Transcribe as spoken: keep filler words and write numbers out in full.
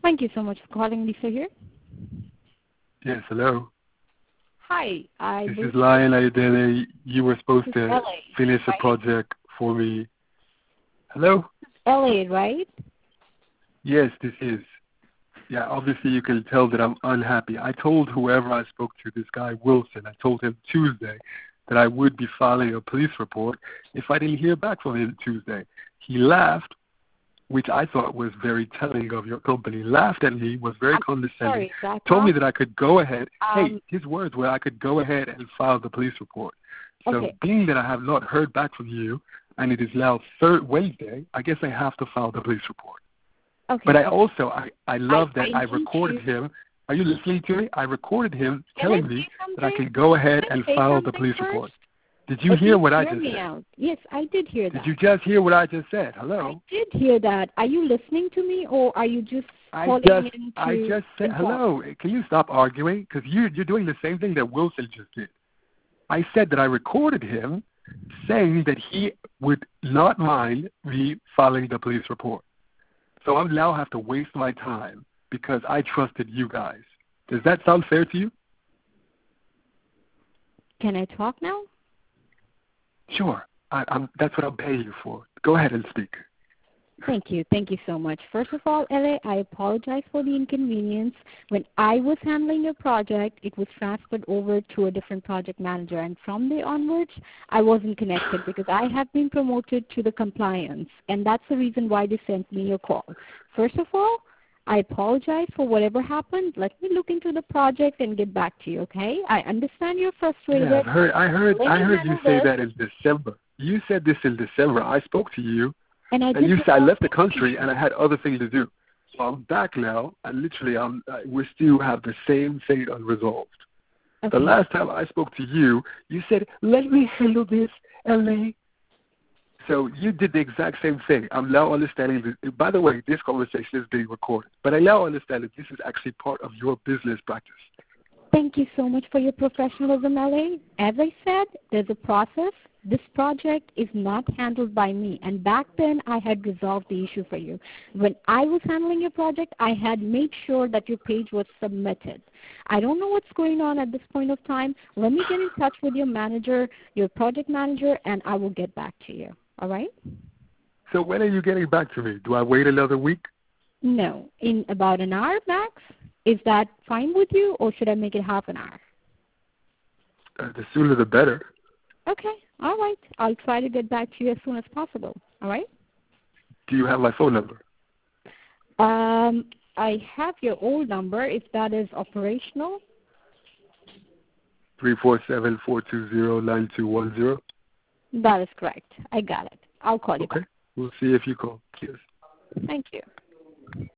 Thank you so much for calling, Lisa here. Yes, hello. Hi, I This believe is Lion Ayodele. You were supposed this is to L A, finish a right? project for me. Hello? L A, right? Yes, this is. Yeah, obviously you can tell that I'm unhappy. I told whoever I spoke to, this guy Wilson, I told him Tuesday that I would be filing a police report if I didn't hear back from him Tuesday. He laughed, which I thought was very telling of your company, laughed at me, was very I'm condescending, sorry, Zach. told me that I could go ahead, Um, hey, his words were I could go ahead and file the police report. So okay. being that I have not heard back from you, and it is now third Wednesday, I guess I have to file the police report. Okay. But I also, I, I love I, that I, I recorded you. him. Are you listening to me? I recorded him Can telling I me say that I something? can go ahead Can I and say file the something police first? report. Did you At hear least what I hear just me said? out. Yes, I did hear that. Did you just hear what I just said? Hello? I did hear that. Are you listening to me, or are you just I calling just, in to I just said, inform? hello, can you stop arguing? Because you, you're doing the same thing that Wilson just did. I said that I recorded him saying that he would not mind me filing the police report. So I now have to waste my time because I trusted you guys. Does that sound fair to you? Can I talk now? Sure. I, I'm, that's what I'm paying you for. Go ahead and speak. Thank you. Thank you so much. First of all, L A, I apologize for the inconvenience. When I was handling your project, it was transferred over to a different project manager, and from there onwards, I wasn't connected because I have been promoted to the compliance, and that's the reason why they sent me a call. First of all, I apologize for whatever happened. Let me look into the project and get back to you, okay? I understand you're frustrated. Yeah, I've heard, I heard, Let I me heard you handle say this. that in December. You said this in December. I spoke to you, And I and did you the said I same left the thing to country you. and I had other things to do. So I'm back now, and literally, I'm, I, we still have the same thing unresolved. Okay. The last time I spoke to you, you said, let me handle this, L A. So you did the exact same thing. I'm now understanding that, by the way, this conversation is being recorded. But I now understand that this is actually part of your business practice. Thank you so much for your professionalism, L A. As I said, there's a process. This project is not handled by me. And back then, I had resolved the issue for you. When I was handling your project, I had made sure that your page was submitted. I don't know what's going on at this point of time. Let me get in touch with your manager, your project manager, and I will get back to you. All right? So when are you getting back to me? Do I wait another week? No, in about an hour max. Is that fine with you, or should I make it half an hour? Uh, the sooner the better. Okay, all right. I'll try to get back to you as soon as possible. All right? Do you have my phone number? Um, I have your old number, if that is operational. three four seven, four two zero, nine two one zero. That is correct. I got it. I'll call you Okay. back. We'll see if you call. Cheers. Thank you.